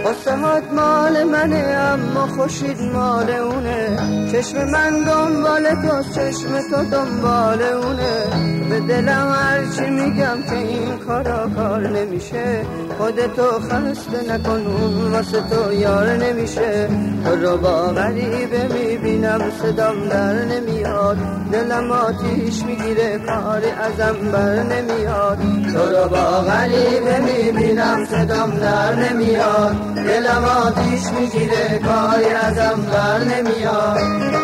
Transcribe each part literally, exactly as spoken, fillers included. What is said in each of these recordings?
قصهات مال منه اما خورشید مال اونه، چشم من دنبال تو چشم تو دنبال اونه. به دلم هرچی میگم که این کارا کار نمیشه، خودتو خسته نکن اون واسه تو یار نمیشه. تو رو با غریبه میبینم صدام در نمیاد، دلم آتیش میگیره کاری ازم بر نمیاد. تو رو با غریبه میبینم صدام در نمیاد، دلم آتیش میگیره کاری ازم بر نمیاد.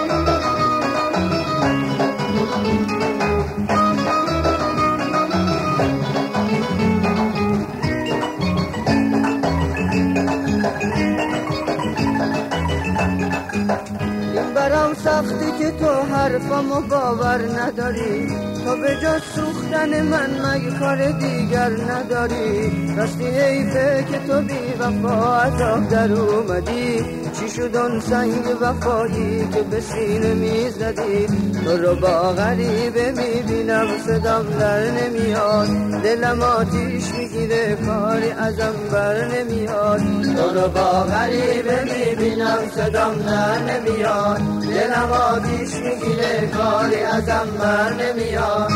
برام سختی که تو حرفامو باور نداری، تو به جز سوختن من مگه کار دیگر نداری. راستی حیفه که تو بی وفا از آب در اومدی، چی شد اون سنگ وفایی که به سینه میزدی. تو رو با غریبه میبینم صدام در نمیاد، دلم آتیش میگیره کاری ازم بر نمیاد. تو رو با غریبه میبینم صدام در نمیاد، دلم آتیش میگیره کاری ازم بر نمیاد.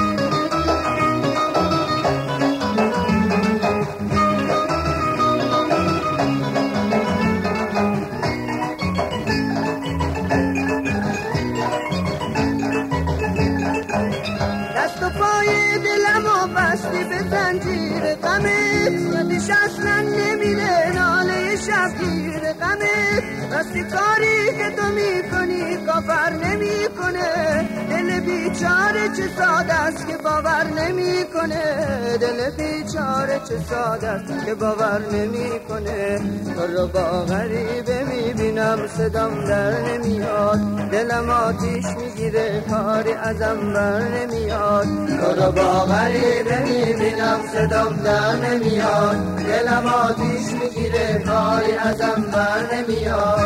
دست و پای دلمو بستی به زنجیر غمت، یادش اصلا نمیره ناله شبگیر غمت. راستی کاری که تو میکنی کافر نمیکنه، دل بیچاره چه ساده است که باور نمیکنه. دل بیچاره چه ساده است که باور نمیکنه. تو رو با غریبه میبینم صدام در نمیاد، دلم آتیش میگیره کاری ازم بر نمیاد. تو رو با غریبه میبینم صدام در نمیاد، دلم آتیش میگیره کاری ازم بر نمیاد.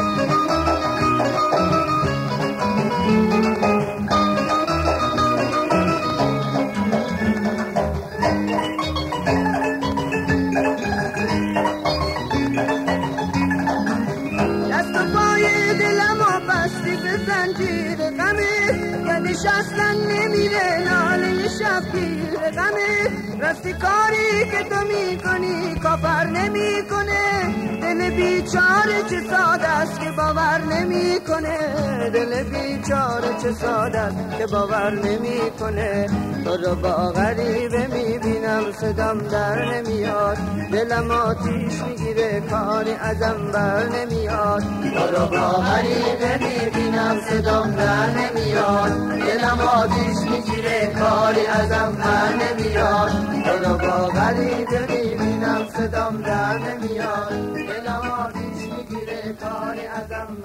دست و پای دلمو بستی به زنجیر غمت، یادش اصلا نمیره ناله شبگیر غمت. راستی کاری که تو میکنی کافر نمیکنه، دل بیچاره چه ساده است که باور نمیکنه. دل بیچاره چه ساده است که باور نمیکنه. تو رو با غریبه میبینم صدام در نمیاد، دلم آتیش میگیره کاری ازم بر نمیاد. تو رو با غریبه میبینم صدام در نمیاد، دلم آتیش میگیره کاری ازم بر نمیاد. تو رو با غریبه میبینم صدام در نمیاد، دلم آتیش میگیره کاری ازم